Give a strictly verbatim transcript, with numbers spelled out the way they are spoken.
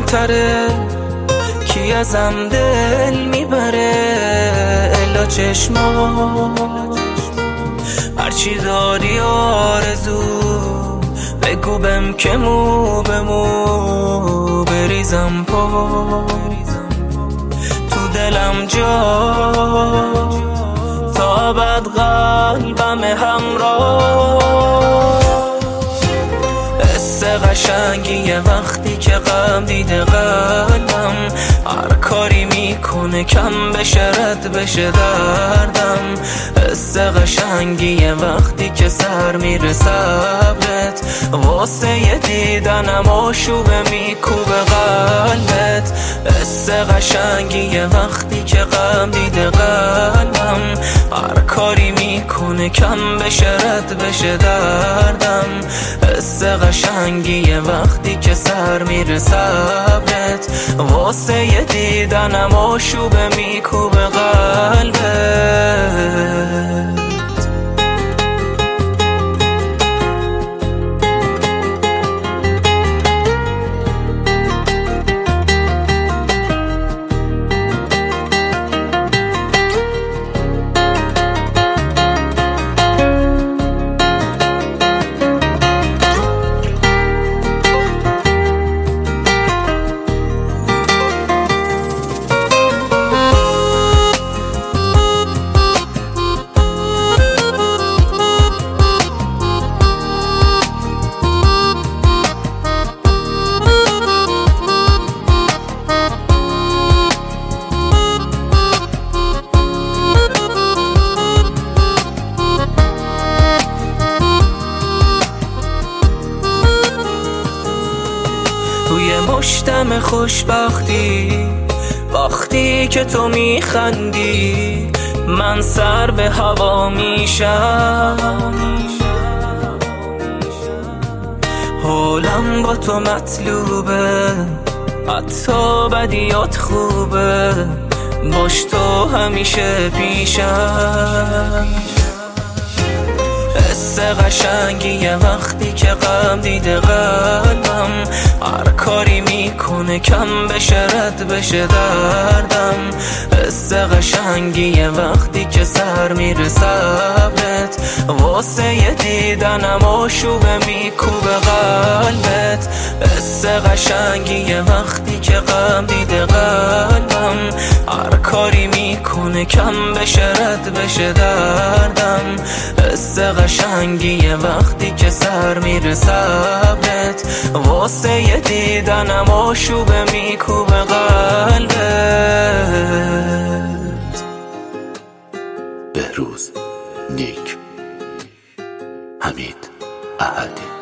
کمتره، کی ازم دل میبره الا چشما. هرچی داری آرزو بگو بم که مو به مو بریزم پا تو دلم جا تا بعد قلبم همراه. حس قشنگیه وقتی که غم دیده قلبم، هر کاری میکنه کم بشه رد بشه دردم. حس قشنگیه وقتی که سر میره صبرت، واسه یه دیدنم آشوبه میکوبه قلبت. حس قشنگیه وقتی که غم دیده قلبم، هر کاری میکنه کم بشه رد بشه دردم. حس قشنگیه وقتی که سر میره صبرت، واسه یه دیدنم آشوبه میکوبه قلبت. توی مشتم خوشبختی وقتی که تو میخندی، من سر به هوا میشم. حالم با تو مطلوبه، حتی بدیات خوبه، باش تو همیشه پیشم. حس قشنگیه وقتی که غم دیده قلبم، هر کاری میکنه کم بشه رد بشه دردم. حس قشنگیه وقتی که سر میره صبرت، واسه یه دیدنم آشوبه میکوبه قلبت. حس قشنگیه وقتی که غم دیده قلبم، هر کاری میکنه کم بشه رد بشه دردم. حس قشنگیه وقتی که سر میره صبرت، واسه یه دیدنم آشوبه میکوبه قلبت. بهروز نیک، حمید احدی.